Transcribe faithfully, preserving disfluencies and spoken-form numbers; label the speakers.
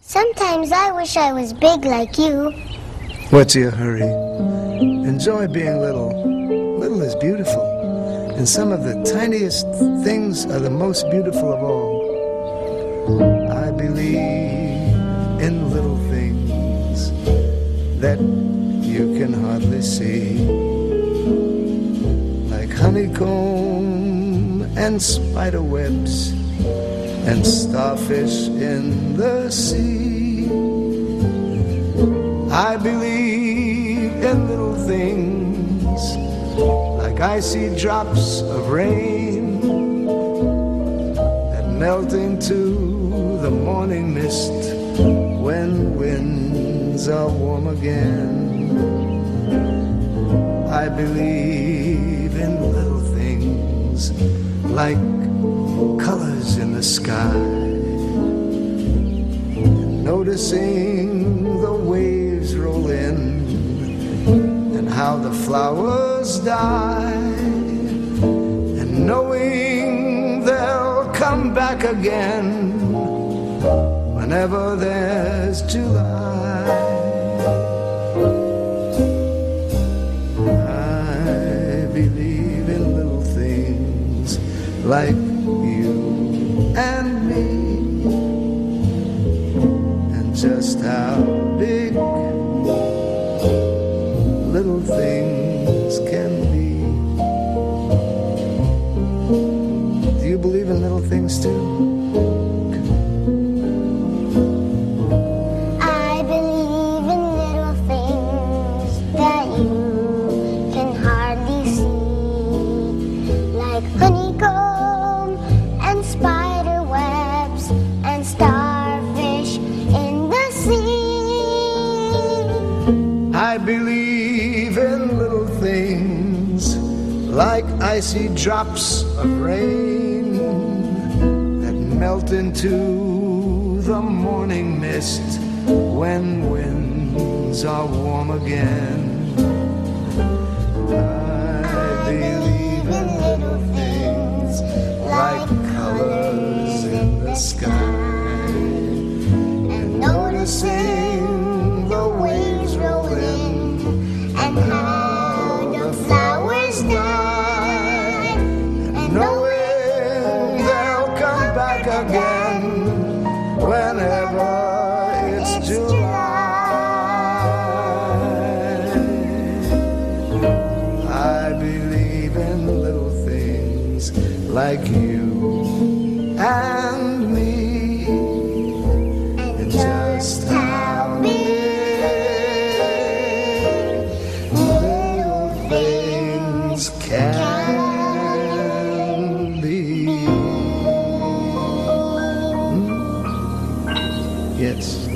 Speaker 1: Sometimes I wish I was big like you.
Speaker 2: What's your hurry? Enjoy being little. Little is beautiful. And some of the tiniest things are the most beautiful of all. I believe in little things that you can hardly see, like honeycomb and spider webs and starfish in the sea. I believe in little things like icy drops of rain that melt into the morning mist when winds are warm again. I believe in little things like colors in the sky, noticing the waves roll in and how the flowers die, and knowing they'll come back again whenever there's July. I believe in little things like you and me, and just how big little things can be. Do you believe in little things too?
Speaker 1: I believe in little things that you can hardly see, like honeycomb and spider webs and starfish in the sea.
Speaker 2: I believe in little things like icy drops of rain that melt into the morning mist when winds are warm again. I believe in little things like colors in the sky, and noticing the waves roll in and how the flowers die, and knowing they'll come back again whenever it's July. I believe in little things like you and me, and just how big little things can be. Hmm? Yes.